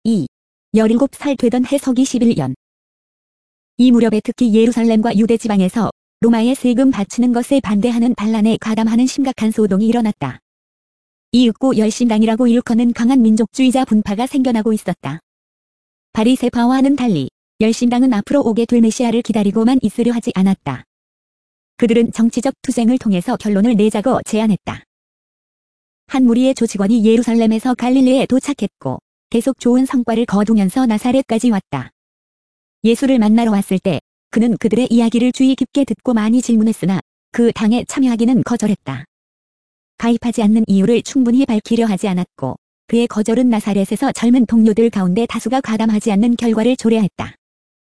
17살 되던 해 서기 11년. 이 무렵에 특히 예루살렘과 유대 지방에서 로마에 세금 바치는 것에 반대하는 반란에 가담하는 심각한 소동이 일어났다. 이윽고 열심당이라고 일컫는 강한 민족주의자 분파가 생겨나고 있었다. 바리새파와는 달리 열심당은 앞으로 오게 될 메시아를 기다리고만 있으려 하지 않았다. 그들은 정치적 투쟁을 통해서 결론을 내자고 제안했다. 한 무리의 조직원이 예루살렘에서 갈릴리에 도착했고 계속 좋은 성과를 거두면서 나사렛까지 왔다. 예수를 만나러 왔을 때 그는 그들의 이야기를 주의 깊게 듣고 많이 질문했으나 그 당에 참여하기는 거절했다. 가입하지 않는 이유를 충분히 밝히려 하지 않았고 그의 거절은 나사렛에서 젊은 동료들 가운데 다수가 가담하지 않는 결과를 초래했다.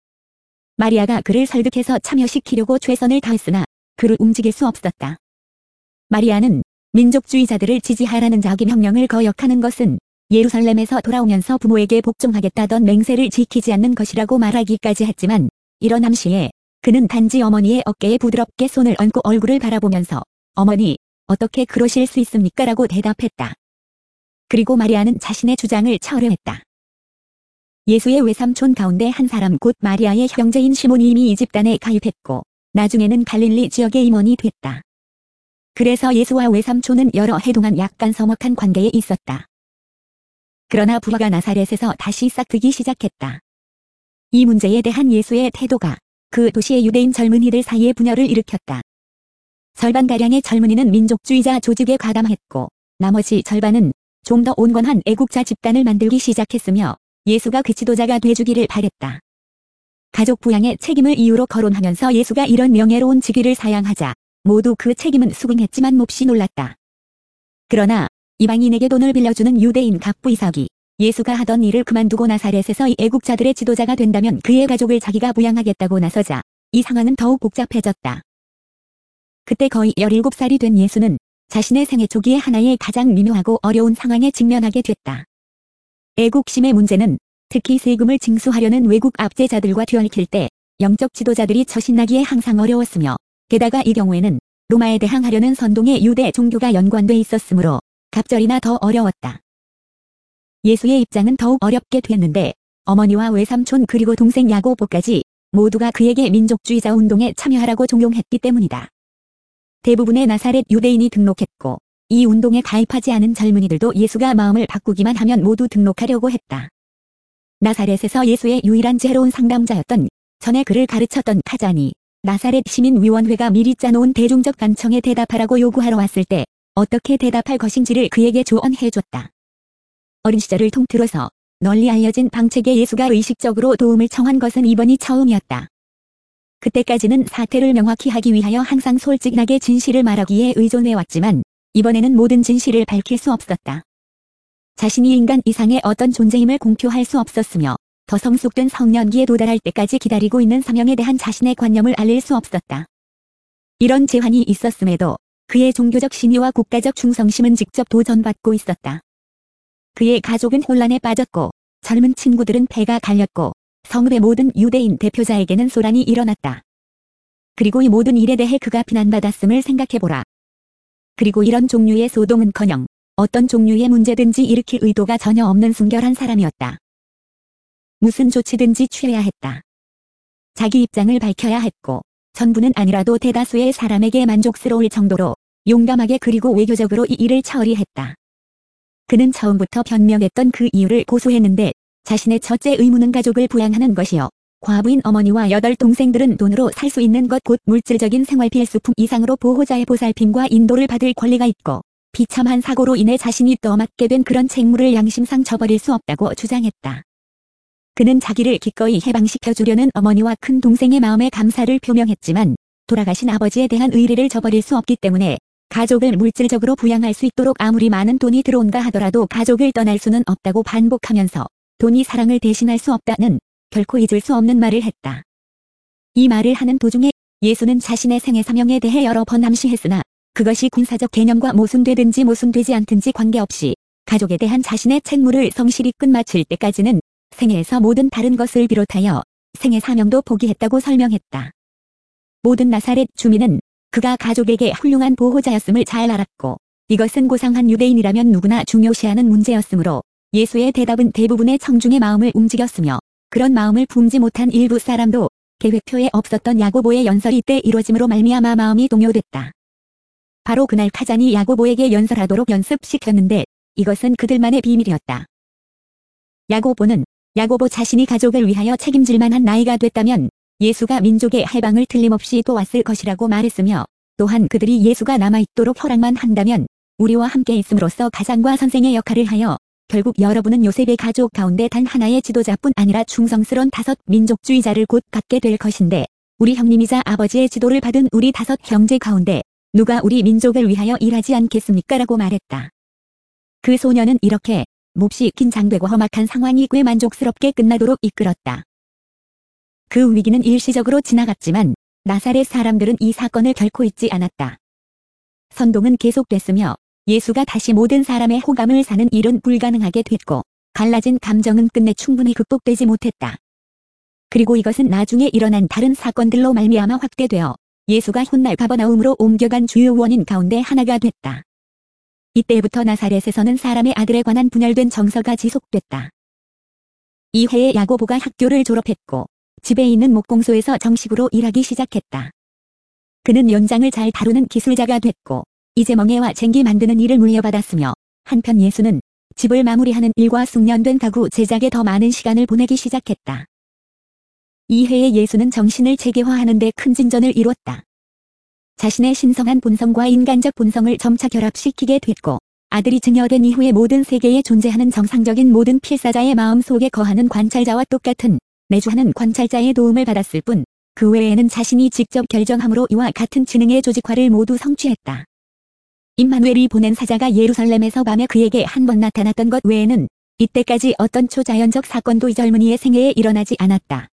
마리아가 그를 설득해서 참여시키려고 최선을 다했으나 그를 움직일 수 없었다. 마리아는 민족주의자들을 지지하라는 자기 명령을 거역하는 것은 예루살렘에서 돌아오면서 부모에게 복종하겠다던 맹세를 지키지 않는 것이라고 말하기까지 했지만 이런 암시에 그는 단지 어머니의 어깨에 부드럽게 손을 얹고 얼굴을 바라보면서 어머니, 어떻게 그러실 수 있습니까? 라고 대답했다. 그리고 마리아는 자신의 주장을 철회했다. 예수의 외삼촌 가운데 한 사람 곧 마리아의 형제인 시몬이 이미 이 집단에 가입했고 나중에는 갈릴리 지역의 임원이 됐다. 그래서 예수와 외삼촌은 여러 해 동안 약간 서먹한 관계에 있었다. 그러나 부하가 나사렛에서 다시 싹트기 시작했다. 이 문제에 대한 예수의 태도가 그 도시의 유대인 젊은이들 사이에 분열을 일으켰다. 절반가량의 젊은이는 민족주의자 조직에 가담했고 나머지 절반은 좀 더 온건한 애국자 집단을 만들기 시작했으며 예수가 그 지도자가 돼주기를 바랬다. 가족 부양의 책임을 이유로 거론하면서 예수가 이런 명예로운 직위를 사양하자 모두 그 책임은 수긍했지만 몹시 놀랐다. 그러나 이방인에게 돈을 빌려주는 유대인 갑부 이삭이 예수가 하던 일을 그만두고 나사렛에서 이 애국자들의 지도자가 된다면 그의 가족을 자기가 부양하겠다고 나서자 이 상황은 더욱 복잡해졌다. 그때 거의 17살이 된 예수는 자신의 생애 초기에 하나의 가장 미묘하고 어려운 상황에 직면하게 됐다. 애국심의 문제는 특히 세금을 징수하려는 외국 압제자들과 뒤얽힐 때 영적 지도자들이 처신하기에 항상 어려웠으며 게다가 이 경우에는 로마에 대항하려는 선동의 유대 종교가 연관돼 있었으므로 갑절이나 더 어려웠다. 예수의 입장은 더욱 어렵게 됐는데 어머니와 외삼촌 그리고 동생 야고보까지 모두가 그에게 민족주의자 운동에 참여하라고 종용했기 때문이다. 대부분의 나사렛 유대인이 등록했고 이 운동에 가입하지 않은 젊은이들도 예수가 마음을 바꾸기만 하면 모두 등록하려고 했다. 나사렛에서 예수의 유일한 지혜로운 상담자였던 전에 그를 가르쳤던 카잔이 나사렛 시민위원회가 미리 짜놓은 대중적 간청에 대답하라고 요구하러 왔을 때 어떻게 대답할 것인지를 그에게 조언해줬다. 어린 시절을 통틀어서 널리 알려진 방책에 예수가 의식적으로 도움을 청한 것은 이번이 처음이었다. 그때까지는 사태를 명확히 하기 위하여 항상 솔직하게 진실을 말하기에 의존해왔지만 이번에는 모든 진실을 밝힐 수 없었다. 자신이 인간 이상의 어떤 존재임을 공표할 수 없었으며 더 성숙된 성년기에 도달할 때까지 기다리고 있는 사명에 대한 자신의 관념을 알릴 수 없었다. 이런 제한이 있었음에도 그의 종교적 신의와 국가적 충성심은 직접 도전받고 있었다. 그의 가족은 혼란에 빠졌고 젊은 친구들은 패가 갈렸고 성읍의 모든 유대인 대표자에게는 소란이 일어났다. 그리고 이 모든 일에 대해 그가 비난받았음을 생각해보라. 그리고 이런 종류의 소동은커녕 어떤 종류의 문제든지 일으킬 의도가 전혀 없는 순결한 사람이었다. 무슨 조치든지 취해야 했다. 자기 입장을 밝혀야 했고 전부는 아니라도 대다수의 사람에게 만족스러울 정도로 용감하게 그리고 외교적으로 이 일을 처리했다. 그는 처음부터 변명했던 그 이유를 고수했는데 자신의 첫째 의무는 가족을 부양하는 것이요. 과부인 어머니와 8동생들은 돈으로 살 수 있는 것 곧 물질적인 생활 필수품 이상으로 보호자의 보살핌과 인도를 받을 권리가 있고 비참한 사고로 인해 자신이 떠맡게 된 그런 책무를 양심상 저버릴 수 없다고 주장했다. 그는 자기를 기꺼이 해방시켜주려는 어머니와 큰 동생의 마음에 감사를 표명했지만 돌아가신 아버지에 대한 의리를 저버릴 수 없기 때문에 가족을 물질적으로 부양할 수 있도록 아무리 많은 돈이 들어온다 하더라도 가족을 떠날 수는 없다고 반복하면서 돈이 사랑을 대신할 수 없다는 결코 잊을 수 없는 말을 했다. 이 말을 하는 도중에 예수는 자신의 생애 사명에 대해 여러 번 암시했으나 그것이 군사적 개념과 모순되든지 모순되지 않든지 관계없이 가족에 대한 자신의 책무를 성실히 끝마칠 때까지는 생애에서 모든 다른 것을 비롯하여 생애 사명도 포기했다고 설명했다. 모든 나사렛 주민은 그가 가족에게 훌륭한 보호자였음을 잘 알았고 이것은 고상한 유대인이라면 누구나 중요시하는 문제였으므로 예수의 대답은 대부분의 청중의 마음을 움직였으며 그런 마음을 품지 못한 일부 사람도 계획표에 없었던 야고보의 연설이 이때 이루어짐으로 말미암아 마음이 동요됐다. 바로 그날 카잔이 야고보에게 연설하도록 연습시켰는데 이것은 그들만의 비밀이었다. 야고보는 야고보 자신이 가족을 위하여 책임질 만한 나이가 됐다면 예수가 민족의 해방을 틀림없이 도왔을 것이라고 말했으며 또한 그들이 예수가 남아있도록 허락만 한다면 우리와 함께 있음으로써 가장과 선생의 역할을 하여 결국 여러분은 요셉의 가족 가운데 단 하나의 지도자뿐 아니라 충성스러운 다섯 민족주의자를 곧 갖게 될 것인데 우리 형님이자 아버지의 지도를 받은 우리 다섯 형제 가운데 누가 우리 민족을 위하여 일하지 않겠습니까? 라고 말했다. 그 소년은 이렇게 몹시 긴장되고 험악한 상황이 꽤 만족스럽게 끝나도록 이끌었다. 그 위기는 일시적으로 지나갔지만 나사렛 사람들은 이 사건을 결코 잊지 않았다. 선동은 계속됐으며 예수가 다시 모든 사람의 호감을 사는 일은 불가능하게 됐고 갈라진 감정은 끝내 충분히 극복되지 못했다. 그리고 이것은 나중에 일어난 다른 사건들로 말미암아 확대되어 예수가 훗날 가버나움으로 옮겨간 주요 원인 가운데 하나가 됐다. 이때부터 나사렛에서는 사람의 아들에 관한 분열된 정서가 지속됐다. 이해에 야고보가 학교를 졸업했고 집에 있는 목공소에서 정식으로 일하기 시작했다. 그는 연장을 잘 다루는 기술자가 됐고 이제 멍에와 쟁기 만드는 일을 물려받았으며 한편 예수는 집을 마무리하는 일과 숙련된 가구 제작에 더 많은 시간을 보내기 시작했다. 이해에 예수는 정신을 체계화하는 데 큰 진전을 이뤘다. 자신의 신성한 본성과 인간적 본성을 점차 결합시키게 됐고 아들이 증여된 이후에 모든 세계에 존재하는 정상적인 모든 필사자의 마음 속에 거하는 관찰자와 똑같은 내주하는 관찰자의 도움을 받았을 뿐 그 외에는 자신이 직접 결정함으로 이와 같은 지능의 조직화를 모두 성취했다. 임마누엘이 보낸 사자가 예루살렘에서 밤에 그에게 한 번 나타났던 것 외에는 이때까지 어떤 초자연적 사건도 이 젊은이의 생애에 일어나지 않았다.